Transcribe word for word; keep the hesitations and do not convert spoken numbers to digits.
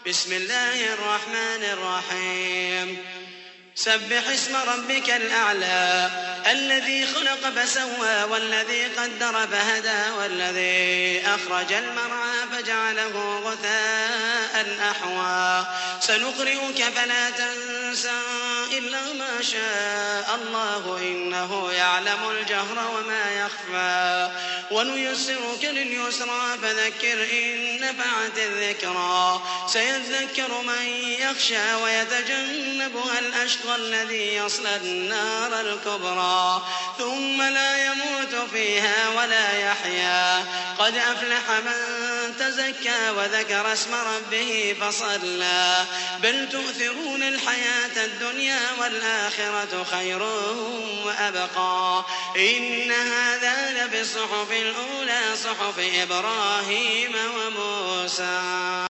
بسم الله الرحمن الرحيم سبح اسم ربك الأعلى الذي خلق فسوى والذي قدر فهدى والذي أخرج المرعى فجعله غثاء أحوى سنقرئك فلا تنسى إلا ما شاء الله إنه يعلم الجهر وما يخفى ونيسرك لليسرى فذكر إن نفعت الذكرى سيذكر من يخشى ويتجنبها الأشقى الذي يصلى النار الكبرى ثم لا يموت فيها ولا يحيا قد أفلح من تزكى وذكر اسم ربه فصلى بل تؤثرون الحياة الدنيا والآخرة خير وأبقى إن هذا لفي الصحف الأولى صحف إبراهيم وموسى.